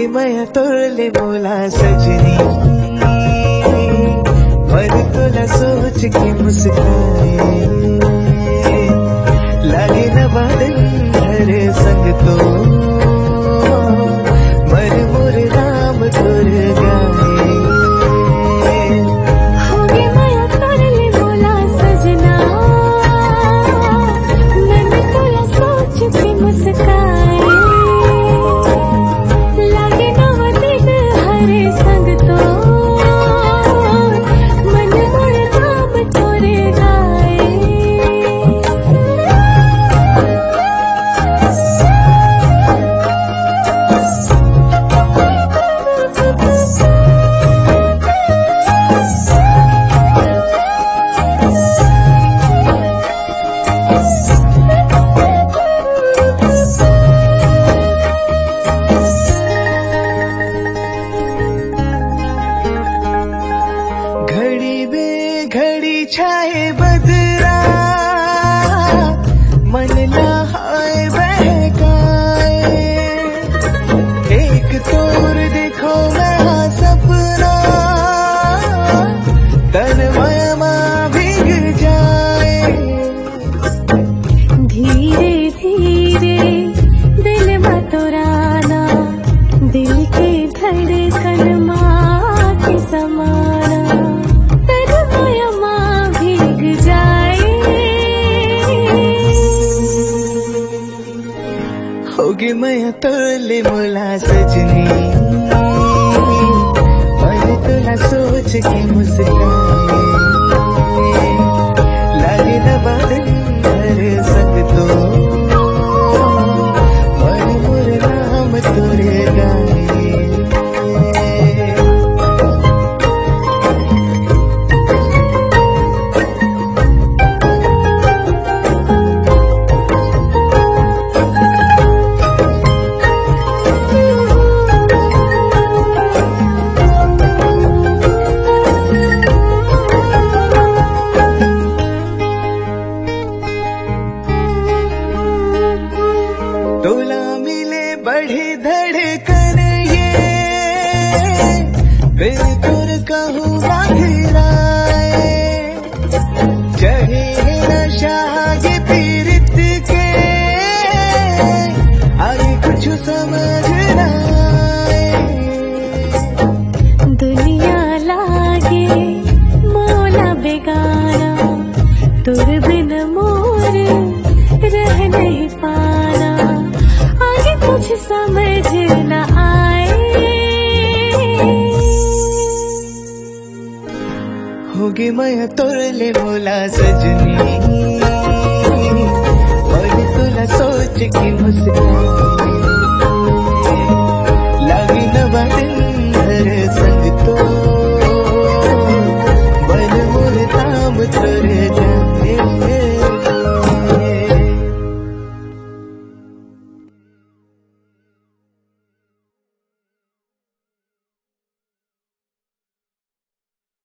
होगी मैं तोरले बोला सजनी, पर तोला सोच के मुस्काए लगे न बादल हरे संग तो मर मोर नाम तोर गाए। होगी मैं तोरले बोला सजना, मैंने तोला सोच के मुस्काए लगे न बादल हरे संग तो मन मोर नाम तोर गाए। घड़ी बे घड़ी छाए बदरा, मन नहाए बहकाए एक तोर देखो मैं सपना, तन मयमा भीग जाए। धीरे धीरे दिल में तोराना, दिल के धड़कन माँ के समाना, तन मयमा भीग जाए। होगी मैं तोरले मोला सजनी, पर तोला सोच के मुस्काए लगे न बादल हरे संग तो मर मोर नाम तोरे गाए। तोला मिले बढ़े धड़कन ये, बिल्कुल कहूँ बाधिराए चढ़े नशा के पीरित के, आगे कुछ समझ न आए। दुनिया लागे मोला बेगाना, तुर बिन मोर रह नहीं पाना, आगे कुछ समझ न आए। होगी मैं तोरले बोला सजनी, और तोला सोच के मुस्काए